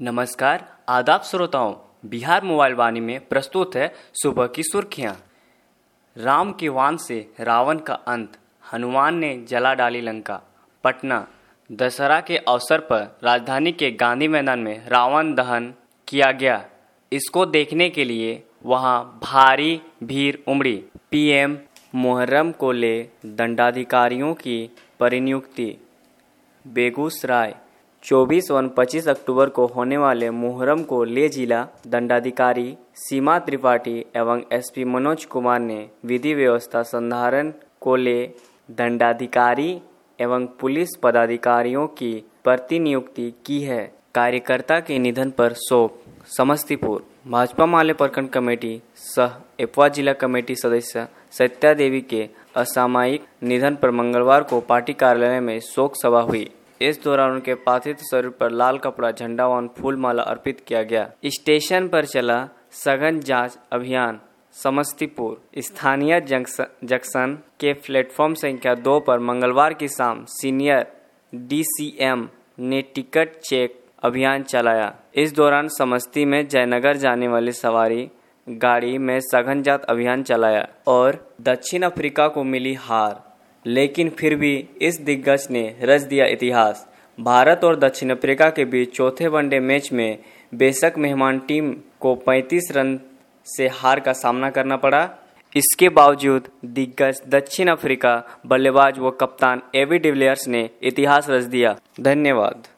नमस्कार, आदाब श्रोताओं। बिहार मोबाइल वाणी में प्रस्तुत है सुबह की सुर्खियां। राम के वाण से रावण का अंत, हनुमान ने जला डाली लंका। पटना, दशहरा के अवसर पर राजधानी के गांधी मैदान में रावण दहन किया गया। इसको देखने के लिए वहां भारी भीड़ उमड़ी। पीएम मुहर्रम को ले दंडाधिकारियों की परिनियुक्ति। बेगूसराय, 24 व 25 अक्टूबर को होने वाले मुहर्रम को ले जिला दंडाधिकारी सीमा त्रिपाठी एवं एसपी मनोज कुमार ने विधि व्यवस्था संधारण को ले दंडाधिकारी एवं पुलिस पदाधिकारियों की प्रतिनियुक्ति की है। कार्यकर्ता के निधन पर शोक। समस्तीपुर, भाजपा माले प्रखंड कमेटी सह एपवा जिला कमेटी सदस्य सत्या देवी के असामयिक निधन पर मंगलवार को पार्टी कार्यालय में शोक सभा हुई। इस दौरान उनके पार्थिव शरीर पर लाल कपड़ा, झंडा व फूल माला अर्पित किया गया। स्टेशन पर चला सघन जांच अभियान। समस्तीपुर, स्थानीय जंक्शन के प्लेटफॉर्म संख्या 2 पर मंगलवार की शाम सीनियर डीसीएम ने टिकट चेक अभियान चलाया। इस दौरान समस्ती में जयनगर जाने वाली सवारी गाड़ी में सघन जांच अभियान चलाया और दक्षिण अफ्रीका को मिली हार, लेकिन फिर भी इस दिग्गज ने रच दिया इतिहास। भारत और दक्षिण अफ्रीका के बीच चौथे वनडे मैच में बेशक मेहमान टीम को 35 रन से हार का सामना करना पड़ा, इसके बावजूद दिग्गज दक्षिण अफ्रीका बल्लेबाज व कप्तान एबी डिविलियर्स ने इतिहास रच दिया। धन्यवाद।